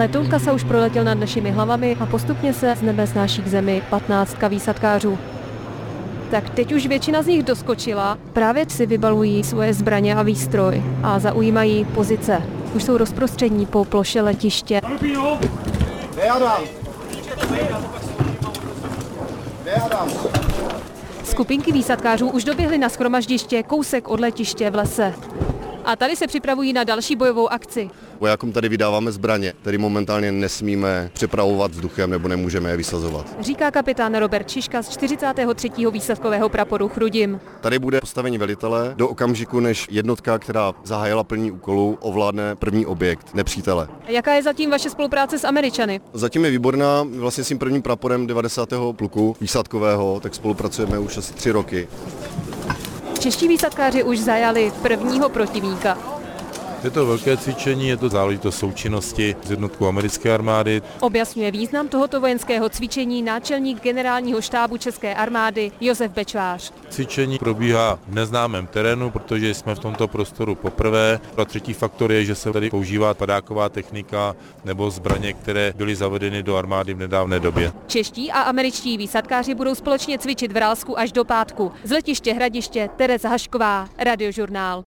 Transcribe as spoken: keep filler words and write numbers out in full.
Letoun Kasa už proletěl nad našimi hlavami a postupně se z nebe snáší k zemi patnáctka výsadkářů. Tak teď už většina z nich doskočila, právě si vybalují svoje zbraně a výstroj a zaujímají pozice. Už jsou rozprostření po ploše letiště. Skupinky výsadkářů už doběhly na shromaždiště kousek od letiště v lese. A tady se připravují na další bojovou akci. Vojákům tady vydáváme zbraně, které momentálně nesmíme přepravovat vzduchem nebo nemůžeme je vysazovat. Říká kapitán Robert Šiška z čtyřicátého třetího výsadkového praporu Chrudim. Tady bude postavení velitele do okamžiku, než jednotka, která zahájila plnění úkolů, ovládne první objekt nepřítele. Jaká je zatím vaše spolupráce s Američany? Zatím je výborná, vlastně s tím prvním praporem devadesátého pluku výsadkového, tak spolupracujeme už asi tři roky. Čeští výsadkáři už zajali prvního protivníka. Je to velké cvičení, je to záležitost součinnosti s jednotkou americké armády. Objasňuje význam tohoto vojenského cvičení náčelník generálního štábu České armády Josef Bečvář. Cvičení probíhá v neznámém terénu, protože jsme v tomto prostoru poprvé. A třetí faktor je, že se tady používá padáková technika nebo zbraně, které byly zavedeny do armády v nedávné době. Čeští a američtí výsadkáři budou společně cvičit v Ralsku až do pátku. Z letiště Hradiště Tereza Hašková, Radiožurnál.